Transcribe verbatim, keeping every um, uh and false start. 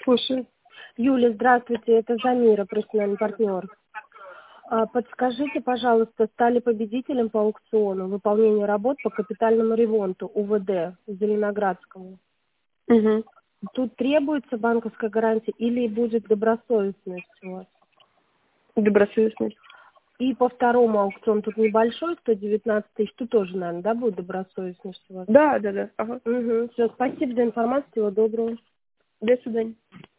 Слушаю. Юля, здравствуйте, это Замира, профессиональный партнер. А, Подскажите, пожалуйста, стали победителем по аукциону выполнения работ по капитальному ремонту УВД Зеленоградскому. Угу. Тут требуется банковская гарантия или будет добросовестность у вас? Добросовестность. И по второму аукциону тут небольшой, сто девятнадцать тысяч, тут тоже, наверное, да, будет добросовестность у вас? Да, да, да. Ага. Угу. Все, спасибо за информацию, всего доброго. До свидания.